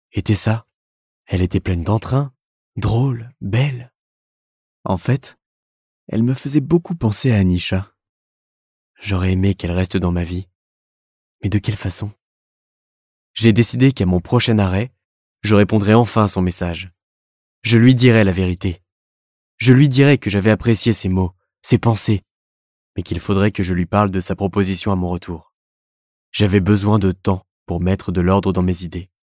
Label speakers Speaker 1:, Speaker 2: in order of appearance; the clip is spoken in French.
Speaker 1: Et Tessa, elle était pleine d'entrain, drôle, belle. En fait, elle me faisait beaucoup penser à Anisha. J'aurais aimé qu'elle reste dans ma vie. Mais de quelle façon? J'ai décidé qu'à mon prochain arrêt, je répondrai enfin à son message. Je lui dirai la vérité. Je lui dirai que j'avais apprécié ses mots, ses pensées, mais qu'il faudrait que je lui parle de sa proposition à mon retour. J'avais besoin de temps pour mettre de l'ordre dans mes idées.